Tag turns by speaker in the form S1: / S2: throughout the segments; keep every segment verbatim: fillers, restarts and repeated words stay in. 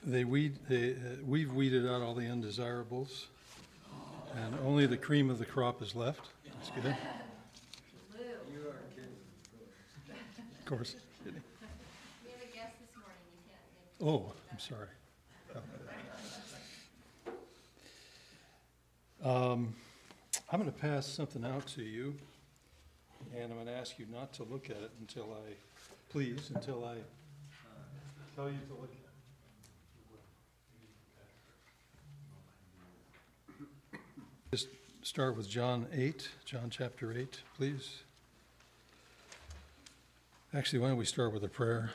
S1: they weed, they, uh, we've weeded out all the undesirables, and only the cream of the crop is left. That's good.
S2: You are kidding.
S1: Of course.
S3: We have a guest this morning. You can't.
S1: Oh, I'm sorry. Um, I'm going to pass something out to you, and I'm going to ask you not to look at it until I, please, until I tell you to look at it. Just start with John eight, John chapter eight, please. Actually, why don't we start with a prayer?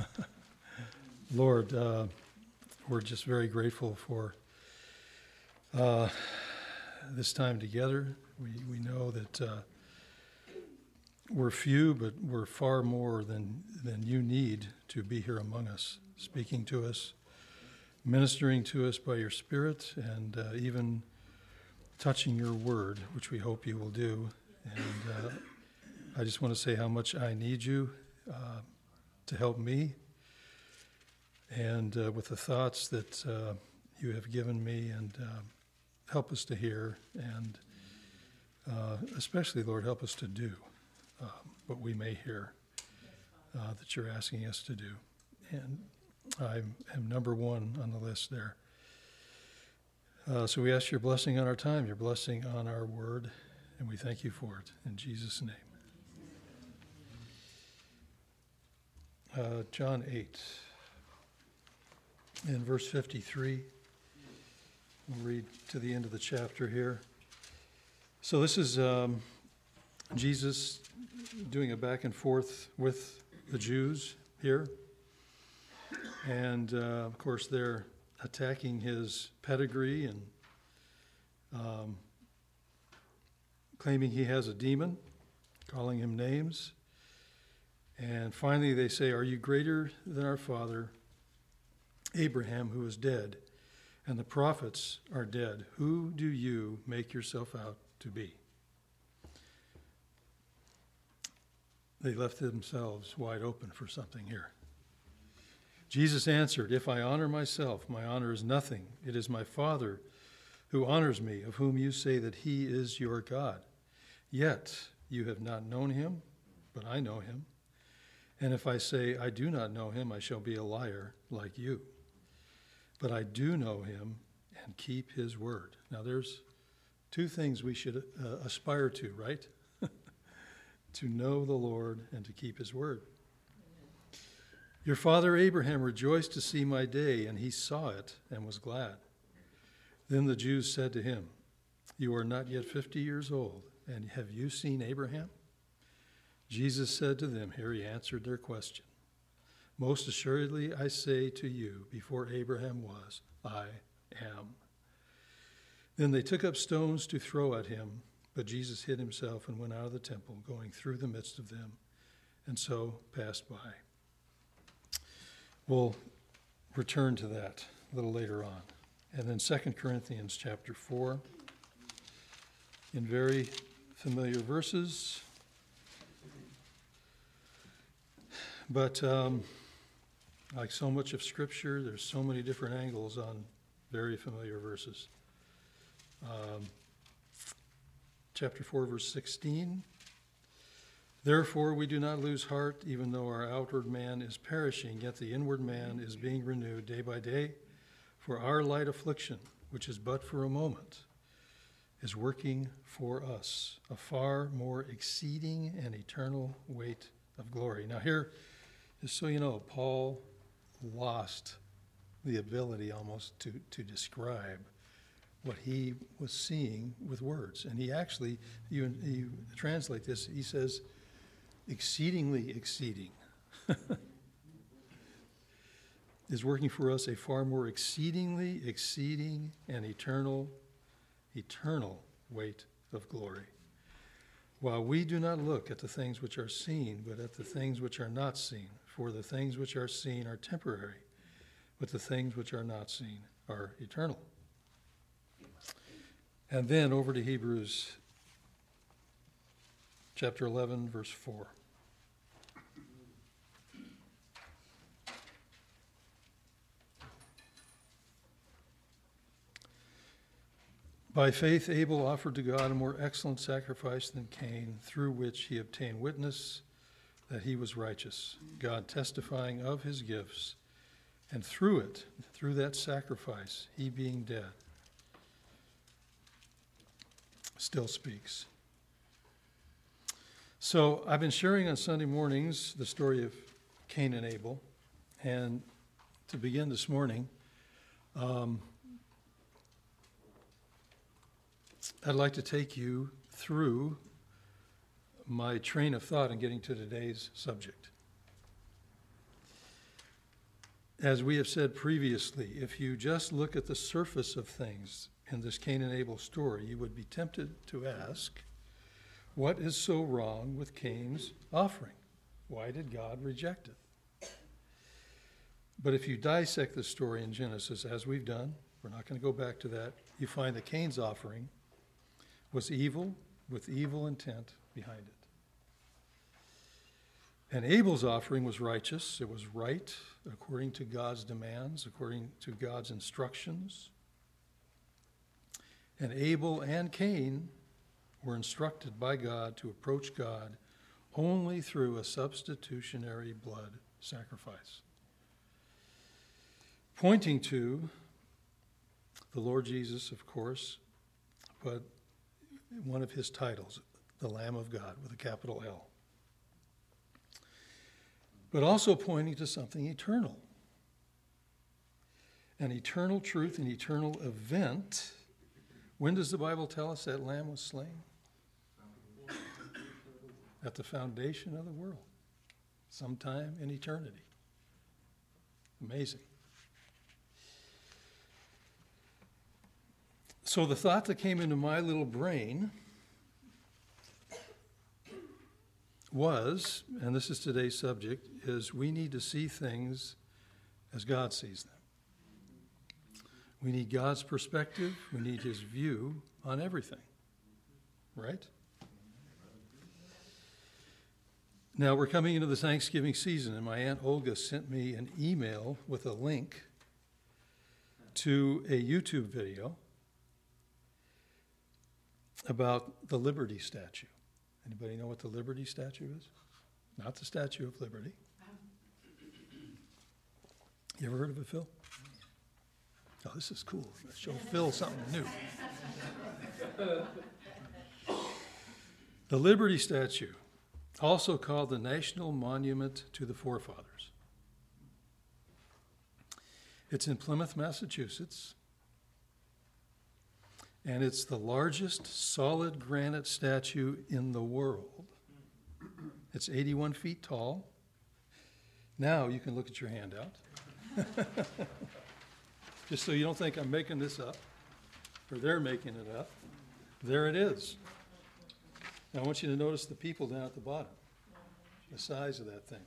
S1: Lord, uh, we're just very grateful for uh, this time together. We we know that uh, we're few, but we're far more than than you need to be here among us, speaking to us, ministering to us by your Spirit, and uh, even touching your word, which we hope you will do. And uh, I just want to say how much I need you uh, to help me, and uh, with the thoughts that uh, you have given me, and uh, help us to hear, and uh, especially, Lord, help us to do uh, what we may hear uh, that you're asking us to do. And I am number one on the list there. Uh, so we ask your blessing on our time, your blessing on our word, and we thank you for it. In Jesus' name. Uh, John eight, in verse fifty-three. We'll read to the end of the chapter here. So this is um, Jesus doing a back and forth with the Jews here. And, uh, of course, they're attacking his pedigree and um, claiming he has a demon, calling him names. And finally they say, "Are you greater than our father Abraham, who is dead? And the prophets are dead. Who do you make yourself out to be?" They left themselves wide open for something here. Jesus answered, "If I honor myself, my honor is nothing. It is my Father who honors me, of whom you say that he is your God. Yet you have not known him, but I know him. And if I say I do not know him, I shall be a liar like you. But I do know him and keep his word." Now there's two things we should uh, aspire to, right? To know the Lord and to keep his word. "Your father Abraham rejoiced to see my day, and he saw it and was glad." Then the Jews said to him, "You are not yet fifty years old, and have you seen Abraham?" Jesus said to them, here he answered their question, "Most assuredly I say to you, before Abraham was, I am." Then they took up stones to throw at him, but Jesus hid himself and went out of the temple, going through the midst of them, and so passed by. We'll return to that a little later on. And then Second Corinthians chapter four, in very familiar verses. But um, like so much of Scripture, there's so many different angles on very familiar verses. Um, chapter four, verse sixteen. "Therefore we do not lose heart, even though our outward man is perishing, yet the inward man is being renewed day by day. For our light affliction, which is but for a moment, is working for us a far more exceeding and eternal weight of glory." Now here, just so you know, Paul lost the ability almost to, to describe what he was seeing with words. And he actually, you, you translate this, he says, exceedingly exceeding. Is working for us a far more exceedingly exceeding and eternal, eternal weight of glory. While we do not look at the things which are seen, but at the things which are not seen. For the things which are seen are temporary, but the things which are not seen are eternal. And then over to Hebrews chapter eleven, verse four. By faith, Abel offered to God a more excellent sacrifice than Cain, through which he obtained witness that he was righteous, God testifying of his gifts, and through it, through that sacrifice, he being dead, still speaks. So I've been sharing on Sunday mornings the story of Cain and Abel, and to begin this morning, um, I'd like to take you through my train of thought in getting to today's subject. As we have said previously, if you just look at the surface of things in this Cain and Abel story, you would be tempted to ask, what is so wrong with Cain's offering? Why did God reject it? But if you dissect the story in Genesis, as we've done, we're not going to go back to that, you find that Cain's offering was evil with evil intent behind it. And Abel's offering was righteous. It was right according to God's demands, according to God's instructions. And Abel and Cain were instructed by God to approach God only through a substitutionary blood sacrifice, pointing to the Lord Jesus, of course, but one of his titles, the Lamb of God, with a capital L. But also pointing to something eternal. An eternal truth, an eternal event. When does the Bible tell us that lamb was slain? At the foundation of the world. Sometime in eternity. Amazing. So the thought that came into my little brain was, and this is today's subject, is we need to see things as God sees them. We need God's perspective. We need his view on everything. Right? Now we're coming into the Thanksgiving season, and my Aunt Olga sent me an email with a link to a YouTube video about the Liberty Statue. Anybody know what the Liberty Statue is? Not the Statue of Liberty. You ever heard of it, Phil? Oh, this is cool. Let's show Phil something new. The Liberty Statue, also called the National Monument to the Forefathers. It's in Plymouth, Massachusetts. And it's the largest solid granite statue in the world. It's eighty-one feet tall. Now you can look at your handout. Just so you don't think I'm making this up, or they're making it up. There it is. Now I want you to notice the people down at the bottom, the size of that thing.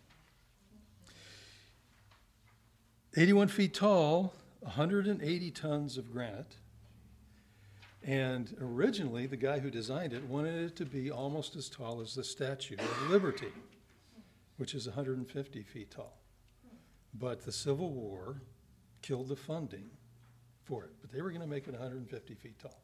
S1: eighty-one feet tall, one hundred eighty tons of granite. And originally, the guy who designed it wanted it to be almost as tall as the Statue of Liberty, which is one hundred fifty feet tall. But the Civil War killed the funding for it. But they were going to make it one hundred fifty feet tall.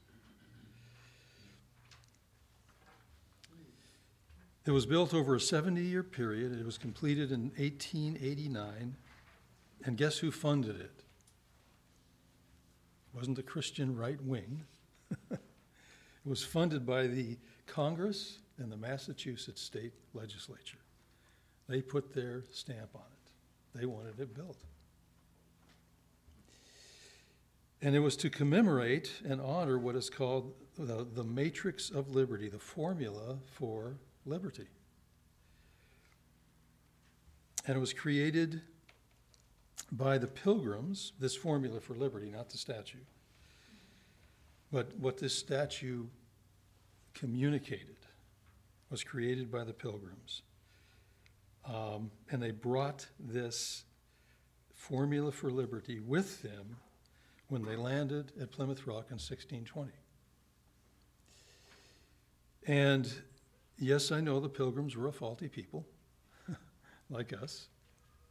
S1: It was built over a seventy-year period. It was completed in eighteen eighty-nine. And guess who funded it? It wasn't the Christian right wing. It was funded by the Congress and the Massachusetts State Legislature. They put their stamp on it. They wanted it built. And it was to commemorate and honor what is called the, the matrix of liberty, the formula for liberty. And it was created by the Pilgrims, this formula for liberty, not the statue. But what this statue communicated was created by the Pilgrims. Um, and they brought this formula for liberty with them when they landed at Plymouth Rock in sixteen twenty. And yes, I know the Pilgrims were a faulty people, like us.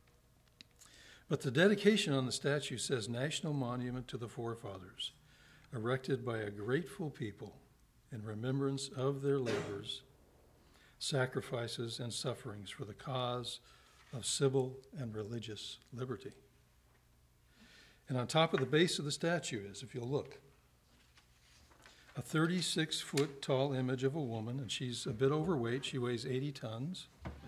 S1: But the dedication on the statue says National Monument to the Forefathers. erected by a grateful people in remembrance of their labors, sacrifices, and sufferings for the cause of civil and religious liberty. And on top of the base of the statue is, if you'll look, a thirty-six foot tall image of a woman, and she's a bit overweight. She weighs eighty tons.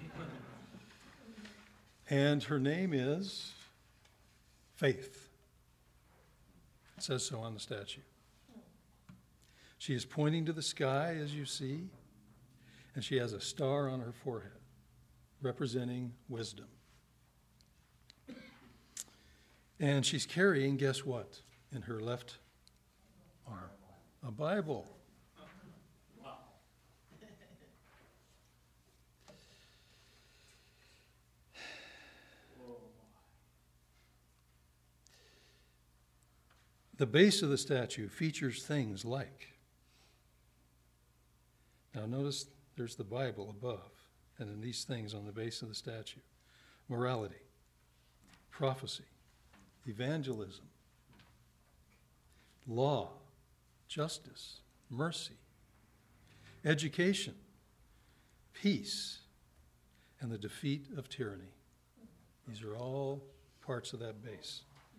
S1: And her name is Faith. It says so on the statue. She is pointing to the sky, as you see, and she has a star on her forehead, representing wisdom. And she's carrying, guess what, in her left arm? A Bible.
S2: Wow.
S1: The base of the statue features things like, now notice there's the Bible above, and then these things on the base of the statue: morality, prophecy, evangelism, law, justice, mercy, education, peace, and the defeat of tyranny. These are all parts of that base.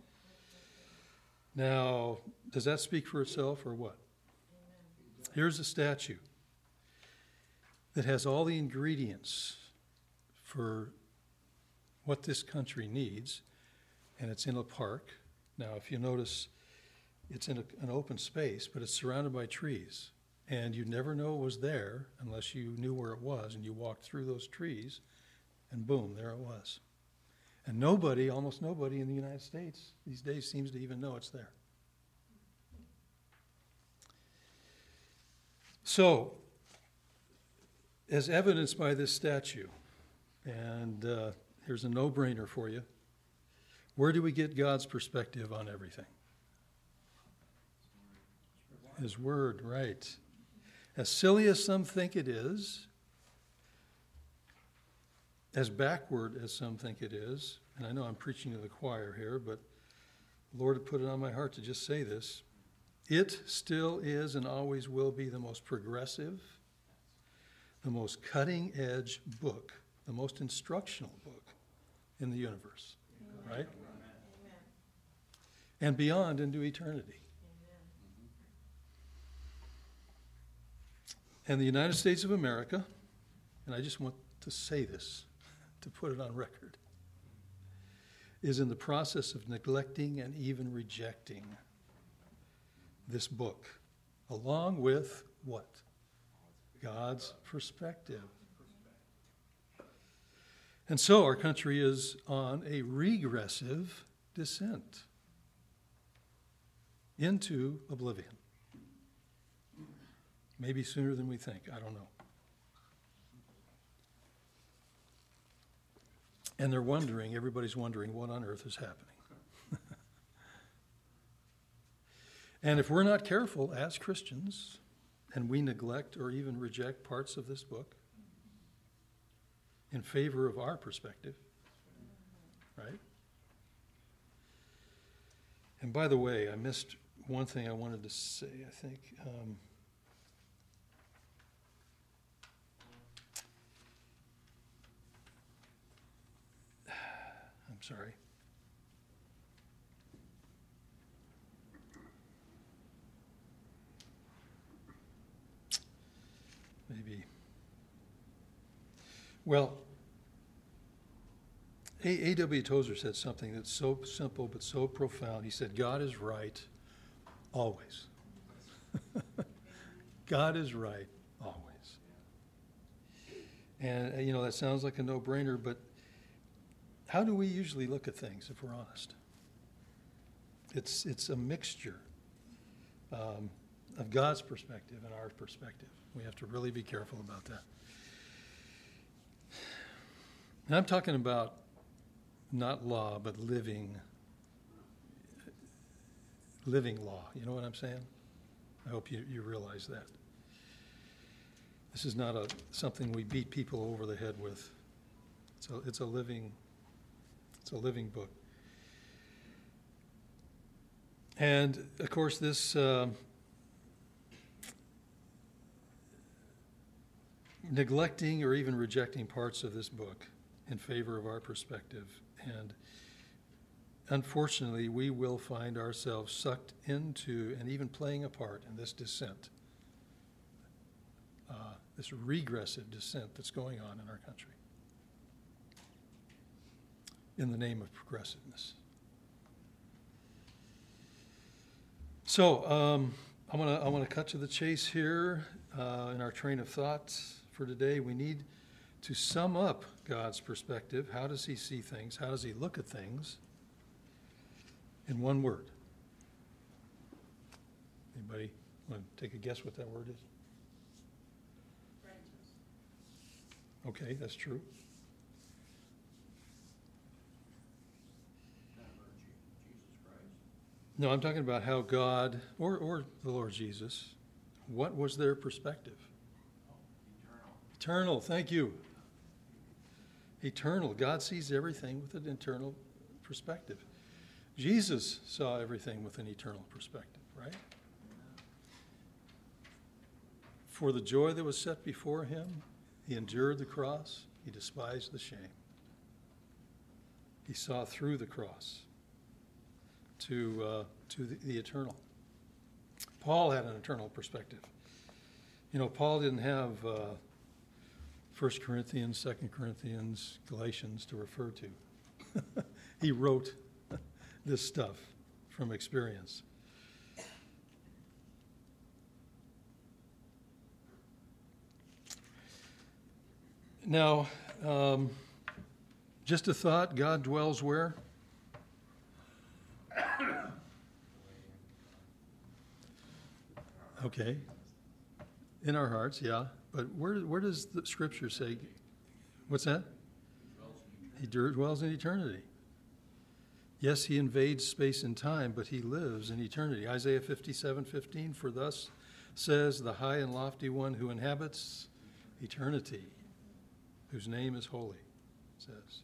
S1: Now, does that speak for itself or what? Here's a statue that has all the ingredients for what this country needs, and it's in a park. Now, if you notice, it's in a, an open space, but it's surrounded by trees. And you never know it was there unless you knew where it was, and you walked through those trees, and boom, there it was. And nobody, almost nobody in the United States these days seems to even know it's there. So, as evidenced by this statue, and uh, here's a no-brainer for you, where do we get God's perspective on everything? His Word, right. As silly as some think it is, as backward as some think it is, and I know I'm preaching to the choir here, but the Lord had put it on my heart to just say this, it still is and always will be the most progressive, the most cutting-edge book, the most instructional book in the universe, right? Amen. And beyond into eternity. And the United States of America, and I just want to say this, to put it on record, is in the process of neglecting and even rejecting this book, along with what? God's perspective. And so our country is on a regressive descent into oblivion. Maybe sooner than we think. I don't know. And they're wondering, everybody's wondering what on earth is happening. And if we're not careful as Christians, and we neglect or even reject parts of this book in favor of our perspective, right? And by the way, I missed one thing I wanted to say, I think. Um, I'm sorry. Maybe. Well, A W Tozer said something that's so simple but so profound. He said, God is right always. God is right always. And, uh, you know, that sounds like a no-brainer, but how do we usually look at things, if we're honest? It's, it's a mixture um, of God's perspective and our perspective. We have to really be careful about that. And I'm talking about not law, but living, living law. You know what I'm saying? I hope you, you realize that. This is not a something we beat people over the head with. It's a, it's a living, it's a living book. And, of course, this uh, neglecting or even rejecting parts of this book in favor of our perspective. And unfortunately, we will find ourselves sucked into and even playing a part in this descent, uh, this regressive descent that's going on in our country in the name of progressiveness. So um, I'm gonna I want to cut to the chase here uh, in our train of thought for today. We need to sum up God's perspective. How does he see things? How does he look at things? In one word. Anybody want to take a guess what that word is?
S3: Righteous.
S1: Okay, that's true. No, I'm talking about how God, or, or the Lord Jesus, what was their perspective?
S2: Eternal.
S1: Eternal, thank you. Eternal. God sees everything with an eternal perspective. Jesus saw everything with an eternal perspective, right? For the joy that was set before him, he endured the cross, he despised the shame. He saw through the cross to uh, to the, the eternal. Paul had an eternal perspective. You know, Paul didn't have uh, First Corinthians, Second Corinthians, Galatians to refer to. He wrote this stuff from experience. Now, um, just a thought, God dwells where? Okay. In our hearts, yeah. But where where does the scripture say? What's that? He dwells in eternity. Yes, he invades space and time, but he lives in eternity. Isaiah fifty-seven fifteen, for thus says the high and lofty one who inhabits eternity, whose name is holy, it says.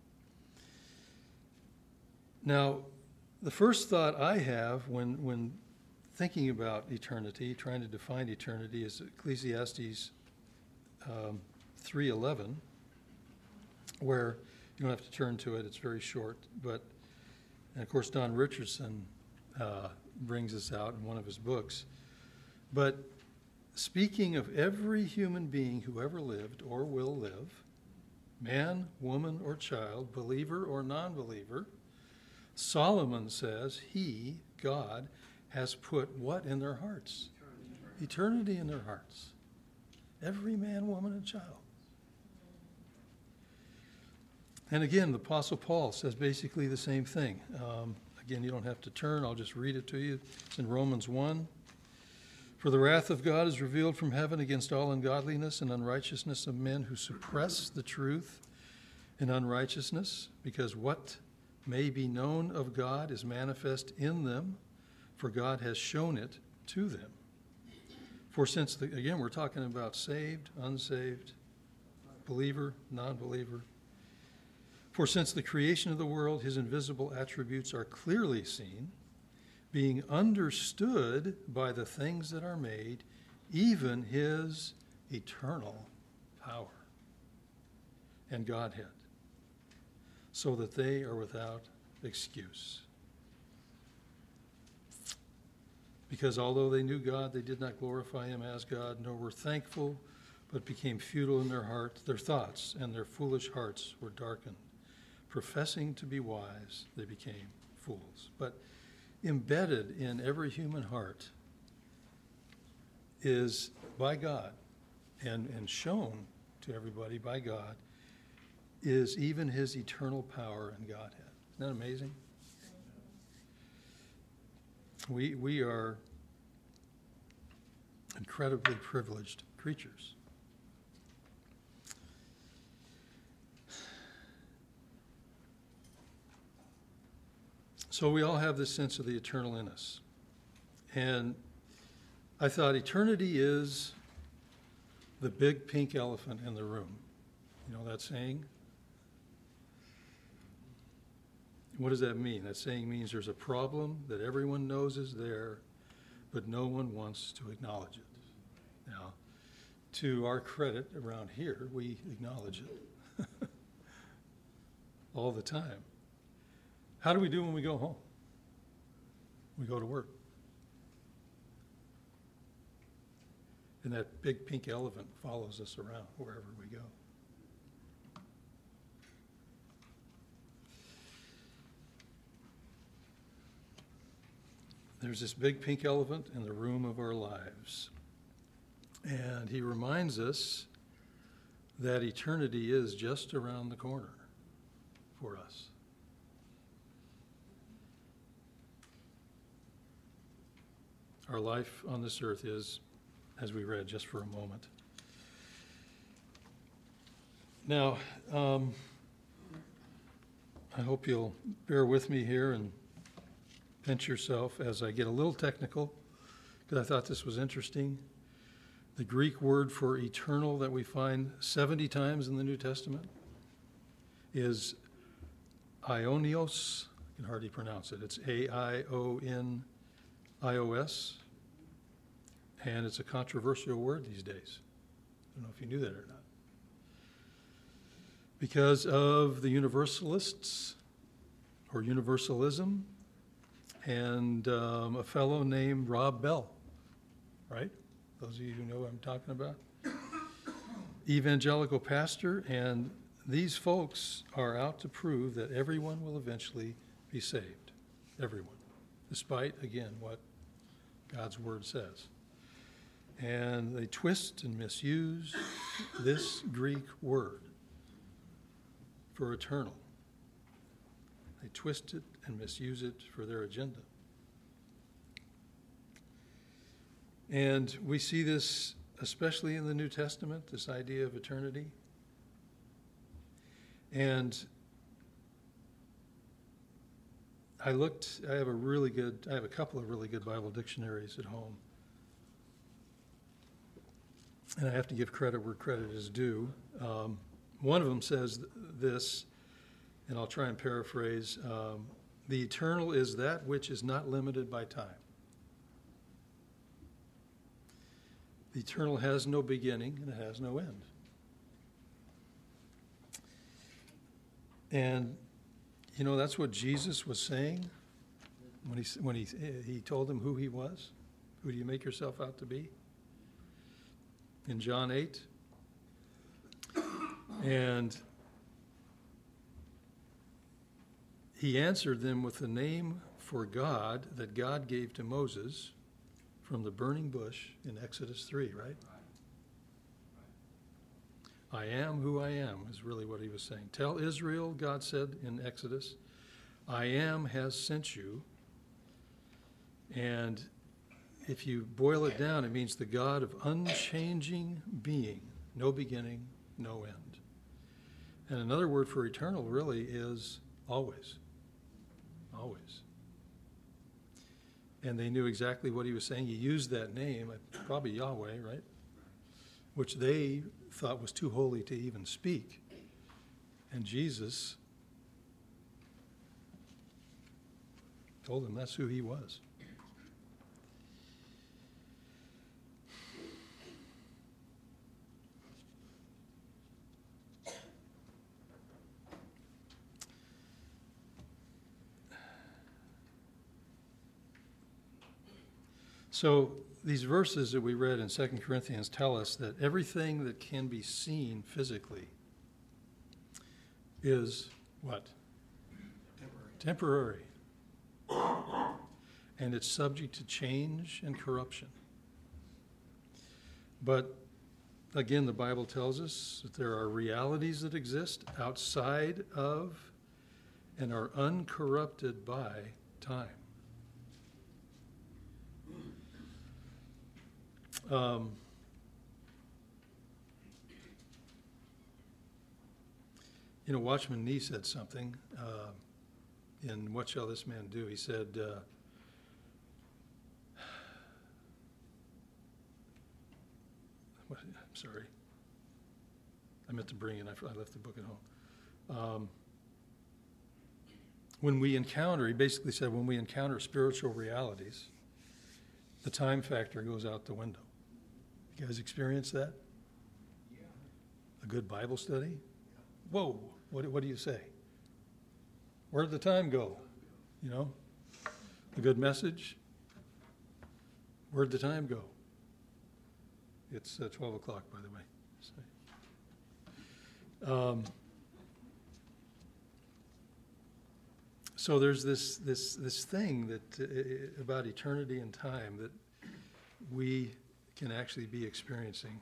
S1: Now, the first thought I have when when thinking about eternity, trying to define eternity, is Ecclesiastes um, three eleven, where you don't have to turn to it, it's very short, but, and of course Don Richardson uh, brings this out in one of his books. But speaking of every human being who ever lived or will live, man, woman, or child, believer or non-believer, Solomon says he, God, has put what in their hearts? Eternity. Eternity in their hearts. Every man, woman, and child. And again, the Apostle Paul says basically the same thing. Um, again, you don't have to turn. I'll just read it to you. It's in Romans one. For the wrath of God is revealed from heaven against all ungodliness and unrighteousness of men who suppress the truth in unrighteousness, because what may be known of God is manifest in them, for God has shown it to them. For since, the, again, we're talking about saved, unsaved, believer, non-believer. For since the creation of the world, his invisible attributes are clearly seen, being understood by the things that are made, even his eternal power and Godhead, so that they are without excuse. Because although they knew God, they did not glorify him as God, nor were thankful, but became futile in their heart. Their thoughts and their foolish hearts were darkened. Professing to be wise, they became fools. But embedded in every human heart is, by God, and, and shown to everybody by God, is even his eternal power and Godhead. Isn't that amazing? We we are incredibly privileged creatures. So we all have this sense of the eternal in us. And I thought eternity is the big pink elephant in the room. You know that saying? What does that mean? That saying means there's a problem that everyone knows is there, but no one wants to acknowledge it. Now, to our credit around here, we acknowledge it all the time. How do we do when we go home? We go to work. And that big pink elephant follows us around wherever we go. There's this big pink elephant in the room of our lives. And he reminds us that eternity is just around the corner for us. Our life on this earth is, as we read, just for a moment. Now, um, I hope you'll bear with me here and pinch yourself as I get a little technical, because I thought this was interesting. The Greek word for eternal that we find seventy times in the New Testament is aionios. I can hardly pronounce it. It's A I O N I O S. And it's a controversial word these days. I don't know if you knew that or not. Because of the universalists or universalism and um, a fellow named Rob Bell, right? Those of you who know what I'm talking about. Evangelical pastor, and these folks are out to prove that everyone will eventually be saved. Everyone. Despite, again, what God's word says. And they twist and misuse this Greek word for eternal. They twist it and misuse it for their agenda. And we see this especially in the New Testament, this idea of eternity. And I looked, I have a really good, I have a couple of really good Bible dictionaries at home. And I have to give credit where credit is due. Um, one of them says th- this, and I'll try and paraphrase, um, the eternal is that which is not limited by time. The eternal has no beginning and it has no end. And, you know, that's what Jesus was saying when he, when he, he told them who he was. Who do you make yourself out to be? In John eight. And he answered them with the name for God that God gave to Moses from the burning bush in Exodus three, right? I am who I am is really what he was saying. Tell Israel, God said in Exodus, I am has sent you. And if you boil it down, it means the God of unchanging being, no beginning, no end. And another word for eternal really is always. Always. And they knew exactly what he was saying. He used that name, probably Yahweh, right? Which they thought was too holy to even speak. And Jesus told them that's who he was. So these verses that we read in Second Corinthians tell us that everything that can be seen physically is what? Temporary. Temporary. And it's subject to change and corruption. But again, the Bible tells us that there are realities that exist outside of and are uncorrupted by time. Um, you know, Watchman Nee said something uh, in What Shall This Man Do? He said, uh, what, I'm sorry. I meant to bring it. I, I left the book at home. Um, when we encounter, he basically said, when we encounter spiritual realities, the time factor goes out the window. You guys experience that?
S2: Yeah.
S1: A good Bible study? Whoa, what, what do you say? Where'd the time go? You know? A good message? Where'd the time go? It's uh, twelve o'clock, by the way. So, um, so there's this this this thing that uh, about eternity and time that we can actually be experiencing.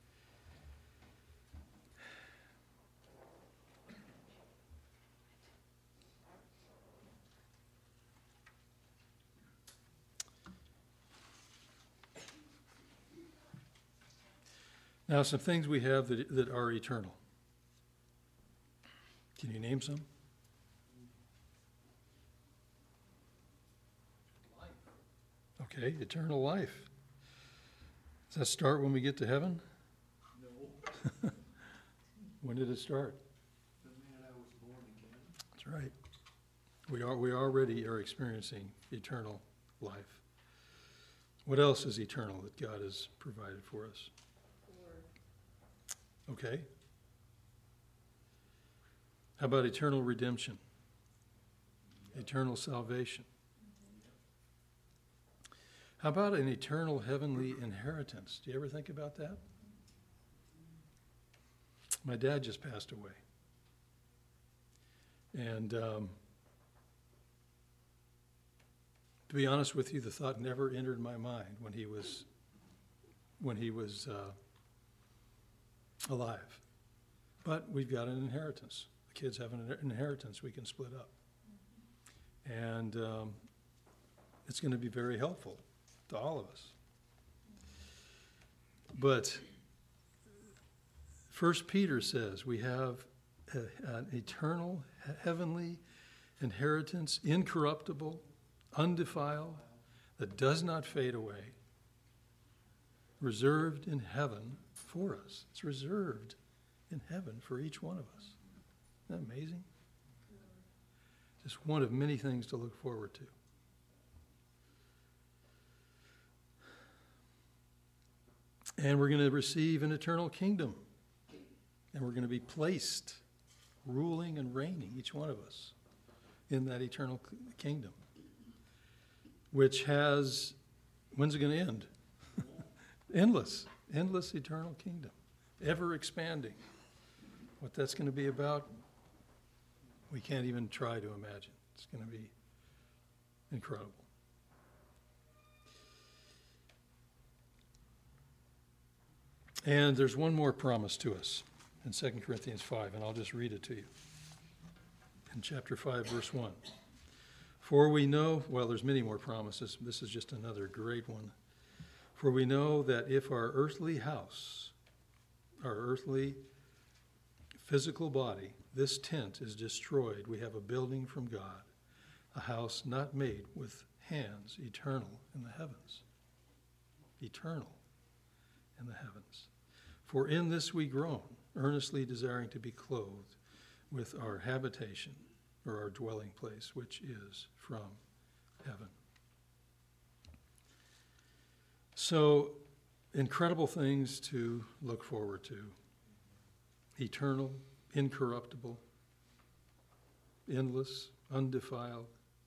S1: Now, some things we have that, that are eternal. Can you name some?
S2: Life.
S1: Okay, eternal life. Does that start when we get to heaven?
S2: No.
S1: When did it start?
S2: The man I was born again.
S1: That's right. We are we already are experiencing eternal life. What else is eternal that God has provided for us? Okay. How about eternal redemption? Eternal salvation? How about an eternal heavenly inheritance? Do you ever think about that? My dad just passed away. And um, to be honest with you, the thought never entered my mind when he was when he was uh, alive. But we've got an inheritance. The kids have an inheritance we can split up. And um, it's going to be very helpful to all of us. But First Peter says we have a, an eternal, heavenly inheritance, incorruptible, undefiled, that does not fade away, reserved in heaven for us. It's reserved in heaven for each one of us. Isn't that amazing? Just one of many things to look forward to. And we're going to receive an eternal kingdom. And we're going to be placed, ruling and reigning, each one of us, in that eternal kingdom. Which has, when's it going to end? Endless. Endless eternal kingdom. Ever expanding. What that's going to be about, we can't even try to imagine. It's going to be incredible. And there's one more promise to us in Second Corinthians five, and I'll just read it to you. In chapter five, verse one. For we know, well, there's many more promises. This is just another great one. For we know that if our earthly house, our earthly physical body, this tent is destroyed, we have a building from God, a house not made with hands, eternal in the heavens. Eternal in the heavens. For in this we groan, earnestly desiring to be clothed with our habitation, or our dwelling place, which is from heaven. So, incredible things to look forward to. Eternal, incorruptible, endless, undefiled.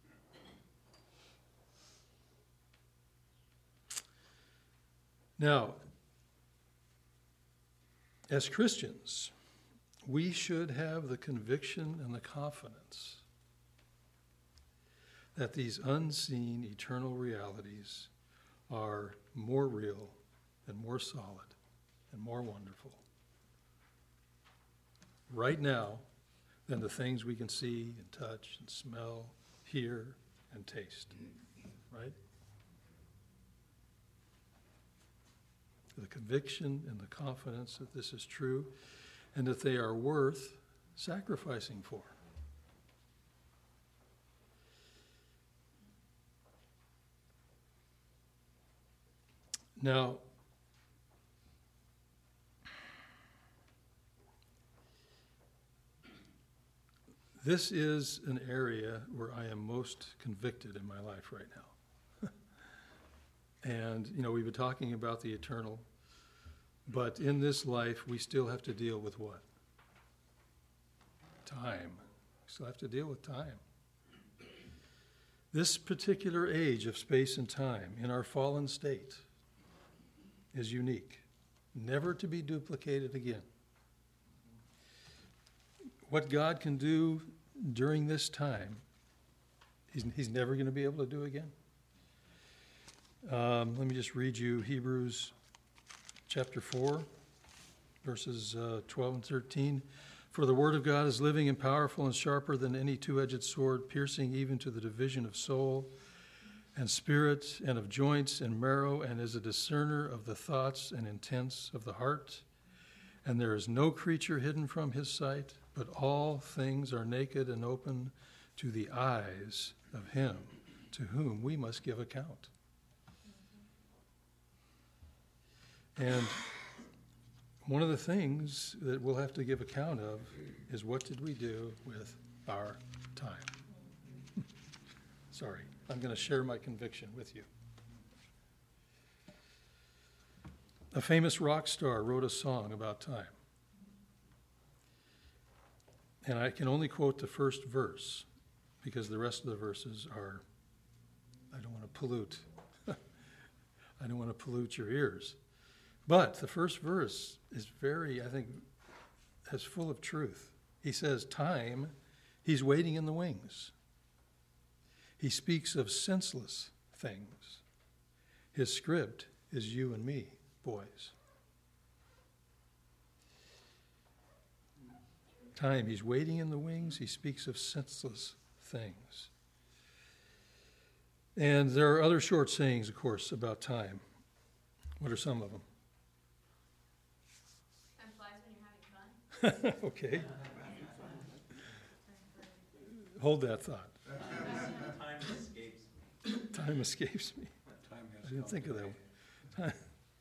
S1: Now, as Christians, we should have the conviction and the confidence that these unseen eternal realities are more real and more solid and more wonderful right now than the things we can see and touch and smell, hear, and taste. Right? The conviction and the confidence that this is true and that they are worth sacrificing for. Now, This is an area where I am most convicted in my life right now. And, you know, we've been talking about the eternal, but in this life, we still have to deal with what? Time. We still have to deal with time. This particular age of space and time in our fallen state is unique, never to be duplicated again. What God can do during this time, he's, he's never going to be able to do again. Um, let me just read you Hebrews chapter four, verses uh, twelve and thirteen. For the word of God is living and powerful and sharper than any two-edged sword, piercing even to the division of soul and spirit and of joints and marrow, and is a discerner of the thoughts and intents of the heart. And there is no creature hidden from his sight, but all things are naked and open to the eyes of him to whom we must give account. And one of the things that we'll have to give account of is, what did we do with our time? Sorry, I'm going to share my conviction with you. A famous rock star wrote a song about time. And I can only quote the first verse because the rest of the verses are, I don't want to pollute. I don't want to pollute your ears. But the first verse is very, I think, is full of truth. He says, time, he's waiting in the wings. He speaks of senseless things. His script is you and me, boys. Time, he's waiting in the wings. He speaks of senseless things. And there are other short sayings, of course, about time. What are some of them?
S3: Time flies when you're having fun.
S1: Okay. Hold that thought.
S4: Time escapes me.
S1: Time escapes me.
S2: Time has
S1: I didn't
S2: come
S1: think of that
S2: today.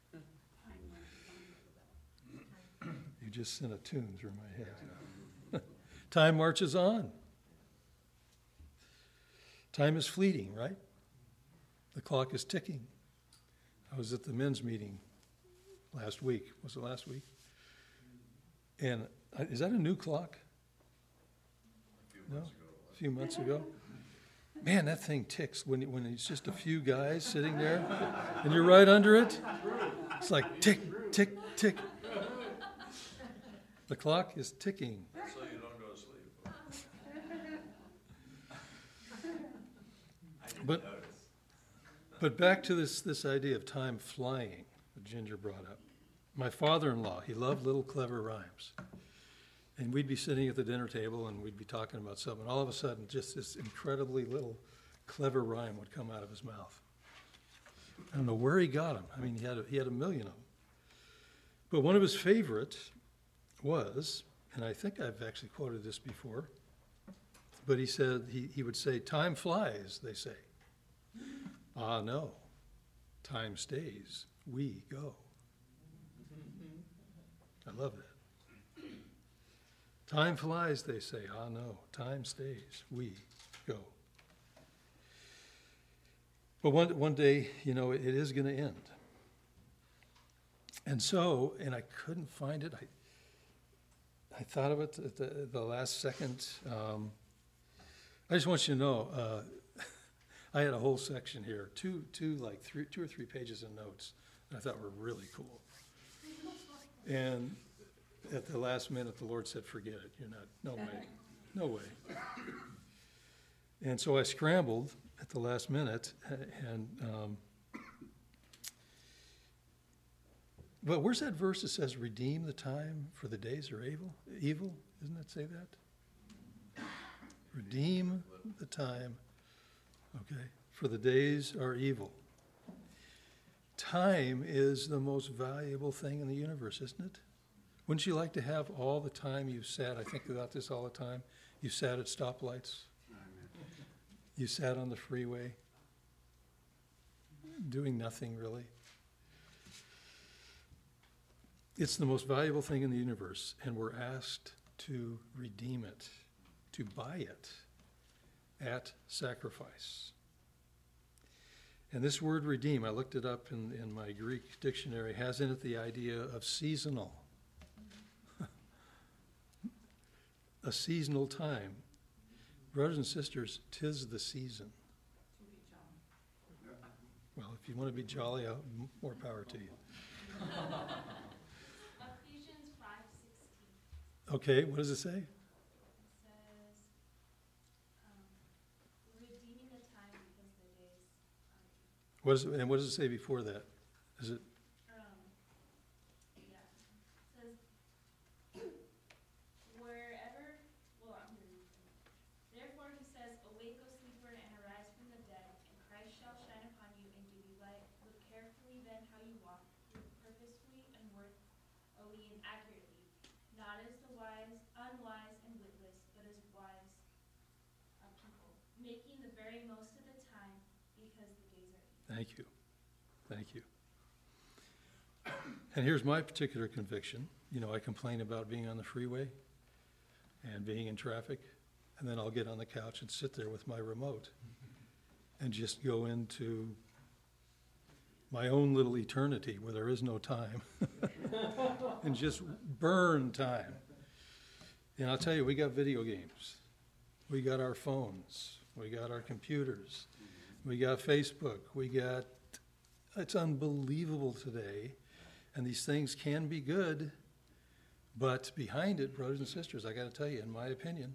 S1: one. Time. You just sent a tune through my head. Time marches on. Time is fleeting, right? The clock is ticking. I was at the men's meeting last week. Was it last week? And uh, is that a new clock? No? A few months ago. Man, that thing ticks when, when it's just a few guys sitting there and you're right under it. It's like tick, tick, tick. The clock is ticking.
S4: So you don't go to sleep. I didn't
S1: But-
S4: notice.
S1: But back to this, this idea of time flying that Ginger brought up. My father-in-law, he loved little clever rhymes. And we'd be sitting at the dinner table and we'd be talking about something. All of a sudden, just this incredibly little clever rhyme would come out of his mouth. I don't know where he got them. I mean, he had a, he had a million of them. But one of his favorite was, and I think I've actually quoted this before, but he said, he, he would say, time flies, they say. Ah, no, time stays, we go. I love that. Time flies, they say. Ah, no, time stays, we go. But one, one day, you know, it, it is going to end. And so, and I couldn't find it. I, I thought of it at the, the last second. Um, I just want you to know, uh, I had a whole section here, two, two, like three, two or three pages of notes that I thought were really cool. And at the last minute, the Lord said, forget it. You're not, no way, no way. And so I scrambled at the last minute. And, um, but where's that verse that says, redeem the time for the days are evil? Evil? Doesn't that say that? Redeem the time. Okay, for the days are evil. Time is the most valuable thing in the universe, isn't it? Wouldn't you like to have all the time you sat, I think about this all the time, you sat at stoplights, you sat on the freeway, doing nothing really. It's the most valuable thing in the universe, and we're asked to redeem it. to buy it at sacrifice. And this word redeem, I looked it up in, in my Greek dictionary, has in it the idea of seasonal. A seasonal time. Brothers and sisters, 'tis the season. Well, if you want to be jolly, uh, m- more power to you.
S3: Ephesians five sixteen.
S1: Okay, what does it say?
S3: It says, um, redeeming the time because the days are evil.
S1: What is it, and what does it say before that? Is it,
S3: Um, yeah. It says, wherever, well, I'm gonna read from it. Therefore he says, awake, O sleeper, and arise from the dead, and Christ shall shine upon you and give you light. Look carefully then how you walk, live purposefully and worthily and accurately, not as the wise, unwise and witless, but as wise uh, people, making the very most of the time, because the days are evil.
S1: thank you, thank you. And here's my particular conviction. You know, I complain about being on the freeway and being in traffic, and then I'll get on the couch and sit there with my remote and just go into my own little eternity where there is no time and just burn time. And I'll tell you, we got video games. We got our phones. We got our computers. We got Facebook. We got, it's unbelievable today. And these things can be good, but behind it, brothers and sisters, I got to tell you, in my opinion,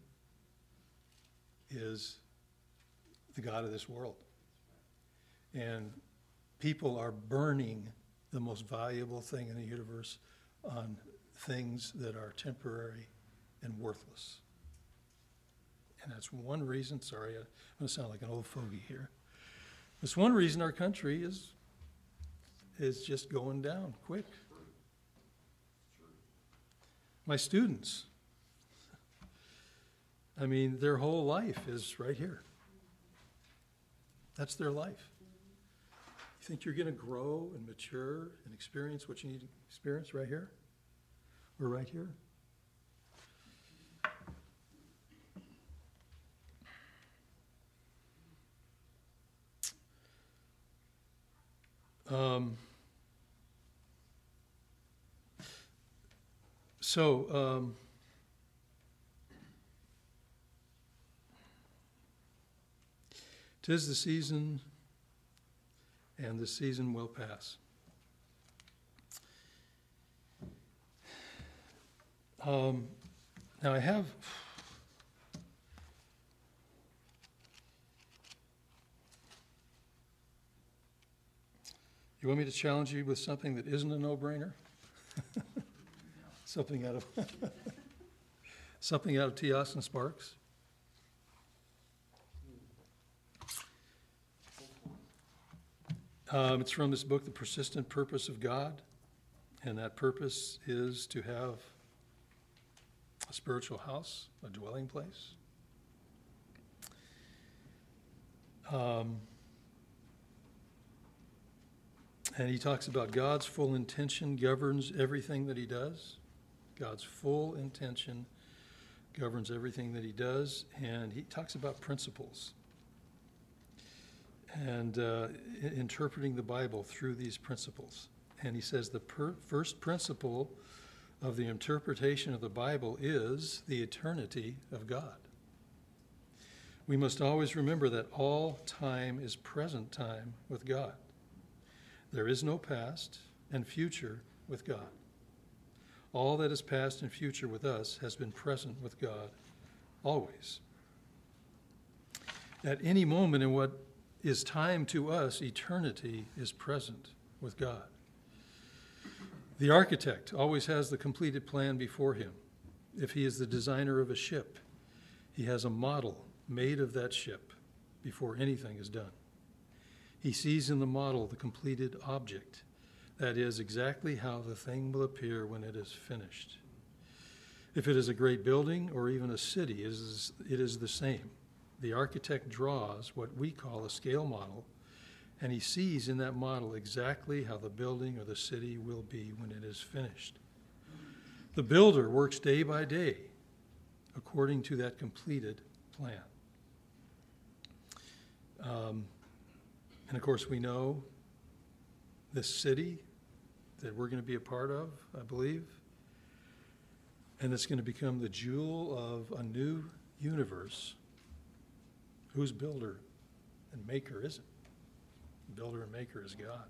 S1: is the God of this world. And people are burning the most valuable thing in the universe on things that are temporary and worthless. And that's one reason, sorry, I'm going to sound like an old fogey here. It's one reason our country is is just going down quick. My students, I mean, their whole life is right here. That's their life. You think you're going to grow and mature and experience what you need to experience right here? Or right here? Um, so, um, tis the season, and the season will pass. Um, now I have You want me to challenge you with something that isn't a no-brainer? something out of something out of T. Austin Sparks. Um, it's from this book, The Persistent Purpose of God, and that purpose is to have a spiritual house, a dwelling place. Um, And he talks about God's full intention governs everything that he does. God's full intention governs everything that he does. And he talks about principles and uh, I- interpreting the Bible through these principles. And he says the per- first principle of the interpretation of the Bible is the eternity of God. We must always remember that all time is present time with God. There is no past and future with God. All that is past and future with us has been present with God always. At any moment in what is time to us, eternity is present with God. The architect always has the completed plan before him. If he is the designer of a ship, he has a model made of that ship before anything is done. He sees in the model the completed object. That is exactly how the thing will appear when it is finished. If it is a great building or even a city, it is, it is the same. The architect draws what we call a scale model, and he sees in that model exactly how the building or the city will be when it is finished. The builder works day by day according to that completed plan. Um, and of course, we know this city that we're going to be a part of, I believe, and it's going to become the jewel of a new universe. Whose builder and maker is it? Builder and maker is God.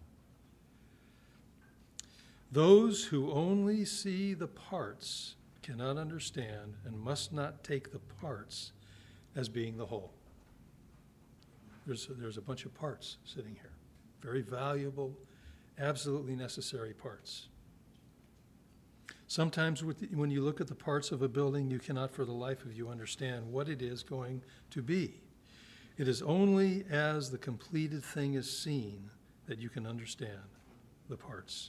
S1: Those who only see the parts cannot understand and must not take the parts as being the whole. There's a, there's a bunch of parts sitting here. Very valuable, absolutely necessary parts. Sometimes with the, when you look at the parts of a building, you cannot for the life of you understand what it is going to be. It is only as the completed thing is seen that you can understand the parts.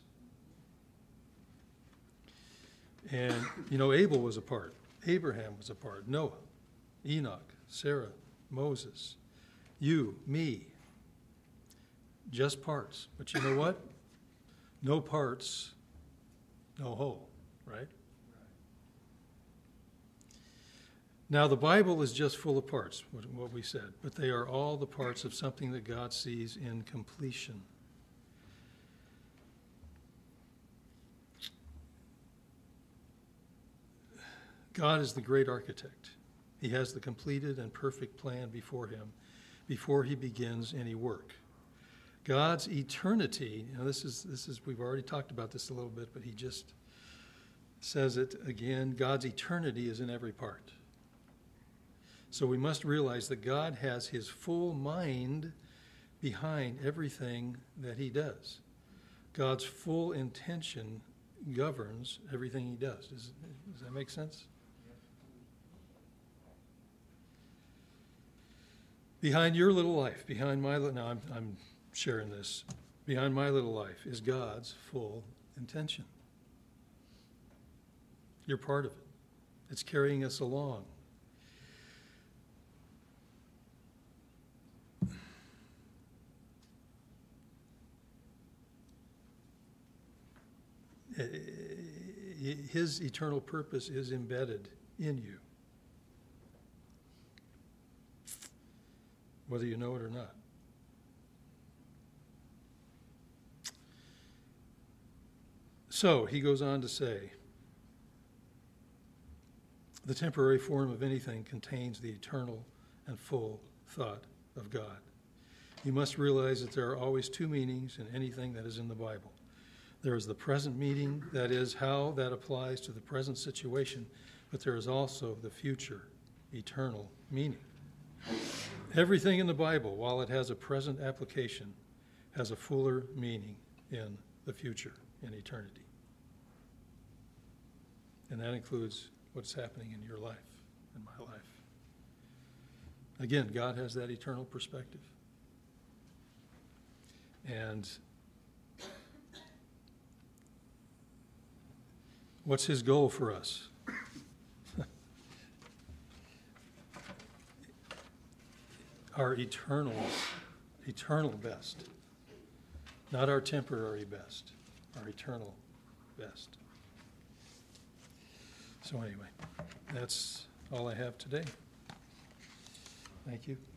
S1: And, you know, Abel was a part. Abraham was a part. Noah, Enoch, Sarah, Moses, you, me. Just parts. But you know what? No parts, no whole, right? Now, the Bible is just full of parts, what we said, but they are all the parts of something that God sees in completion. God is the great architect. He has the completed and perfect plan before him before he begins any work. God's eternity, you know, this is, this is, we've already talked about this a little bit, but he just says it again. God's eternity is in every part. So we must realize that God has his full mind behind everything that he does. God's full intention governs everything he does. Does, does that make sense? Behind your little life, behind my little, now I'm, I'm sharing this, behind my little life is God's full intention. You're part of it. It's carrying us along. His eternal purpose is embedded in you, whether you know it or not. So he goes on to say, the temporary form of anything contains the eternal and full thought of God. You must realize that there are always two meanings in anything that is in the Bible. There is the present meaning, that is how that applies to the present situation, but there is also the future, eternal meaning. Everything in the Bible, while it has a present application, has a fuller meaning in the future, in eternity. And that includes what's happening in your life, in my life. Again, God has that eternal perspective. And what's his goal for us? Our eternal, eternal best. Not our temporary best, our eternal best. So anyway, that's all I have today. Thank you.